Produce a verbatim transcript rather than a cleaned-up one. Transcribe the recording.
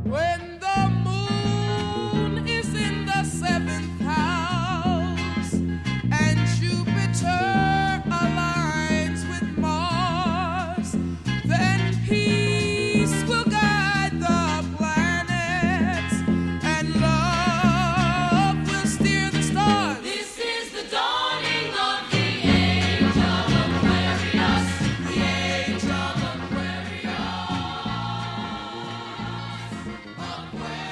When the moon is in the seventh house and Jupiter aligns with Mars, then peace will guide the planets and love will steer the stars. This is the dawning of the age of Aquarius, the age of Aquarius. Aquarius.